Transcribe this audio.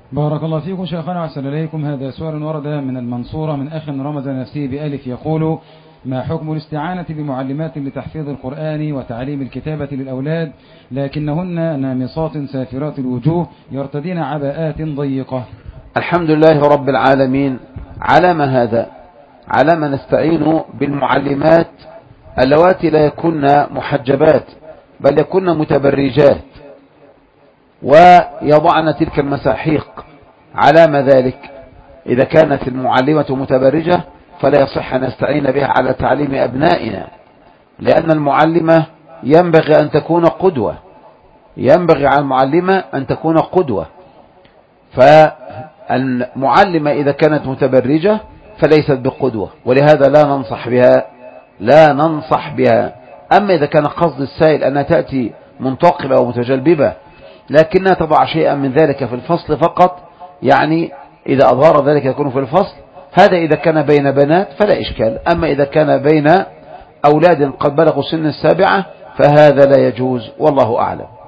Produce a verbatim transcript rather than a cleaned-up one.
بارك الله فيكم شيخنا وأحسن إليكم. هذا سؤال ورد من المنصورة من أخ رمز نفسه بألف يقول: ما حكم الاستعانة بمعلمات لتحفيظ القرآن وتعليم الكتابة للأولاد لكنهن نامصات سافرات الوجوه يرتدين عباءات ضيقة؟ الحمد لله رب العالمين. على ما هذا؟ على ما نستعين بالمعلمات اللواتي لا يكون محجبات بل يكون متبرجات ويضعن تلك المساحيق. على ما ذلك؟ إذا كانت المعلمة متبرجة فلا يصح أن نستعين بها على تعليم أبنائنا، لأن المعلمة ينبغي أن تكون قدوة، ينبغي على المعلمة أن تكون قدوة. فالمعلمة إذا كانت متبرجة فليست بقدوة، ولهذا لا ننصح بها، لا ننصح بها. أما إذا كان قصد السائل أنها تأتي منتقبة أو متجلببة لكنها تضع شيئا من ذلك في الفصل فقط، يعني إذا أظهر ذلك يكون في الفصل، هذا إذا كان بين بنات فلا إشكال. أما إذا كان بين أولاد قد بلغوا سن السابعة فهذا لا يجوز، والله أعلم.